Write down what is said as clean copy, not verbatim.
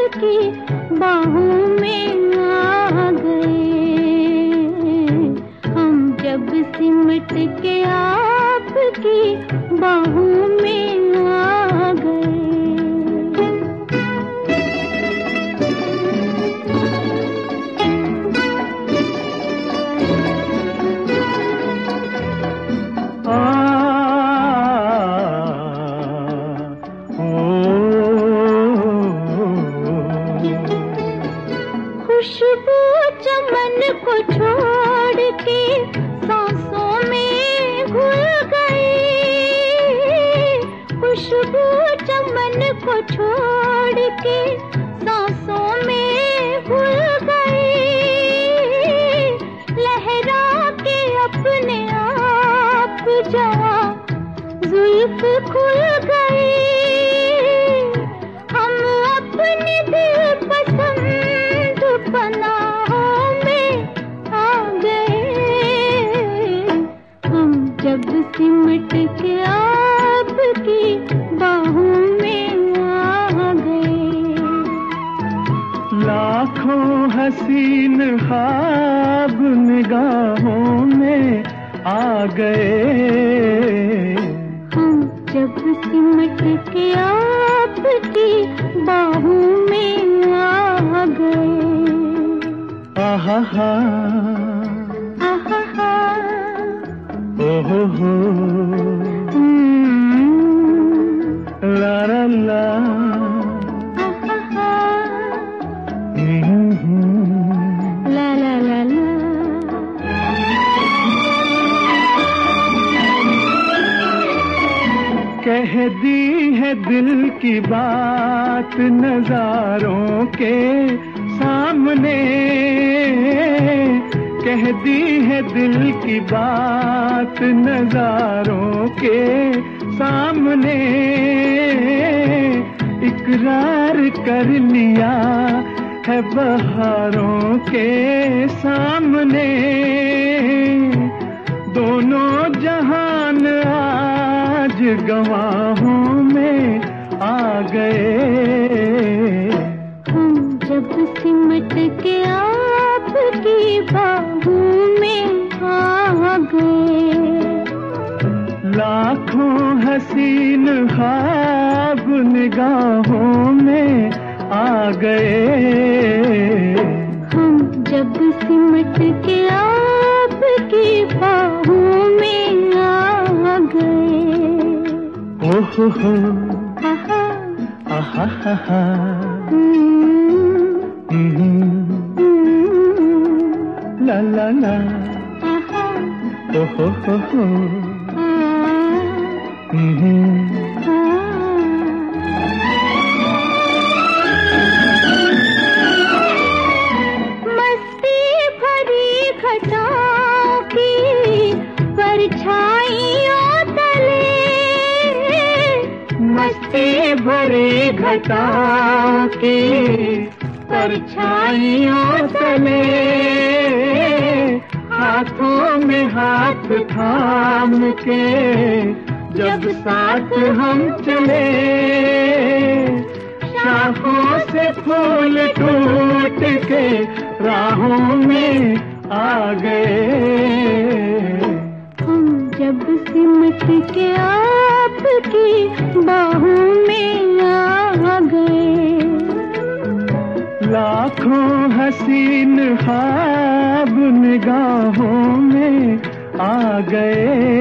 आपकी बाहों में आ गए। हम जब सिमट के आपकी बाहों में आ गए। खुशबू चमन को छोड़ के सांसों में घुल गई। खुशबू चमन को छोड़ के सांसों में घुल गई। लहरा के अपने आप जवां जुल्फ खुल गई। हम अपने दिल पसंद पनाहों में आ गए। हम जब सिमट के आपकी बाहों में आ गए। लाखों हसीन ख्वाब निगाहों में आ गए। हम जब सिमट के आपकी बाहों में आ गए। आहा हा, आहा हा, ओहो हो, ला ला ला, आहा हा, हम्म, ला ला ला ला। कह दी है दिल की बात नजारों के सामने। कह दी है दिल की बात नजारों के सामने। इकरार कर लिया है बहारों के सामने। दोनों जहान आज गवाहों में आ गए। हम जब सिमट के आपकी बाहों में आ गए। लाखों हसीन ख्वाब निगाहों में आ गए। हम जब सिमट के आपकी बाहों में आ गए। ओहो हो, आहा, आहा हा हा, ला ला ला, आहा, ओहो हो, मस्ती भरी घटाओं की परछाइयों तले। मस्ती भरी घटाओं की परछाइयों तले। हाथों में हाथ थाम के जब साथ हम चले। शाखों से फूल टूट के राहों में आ गए। हम जब सिमट के आपकी बाहों में आ गए। लाखों हसीन ख्वाब निगाहों में आ गए।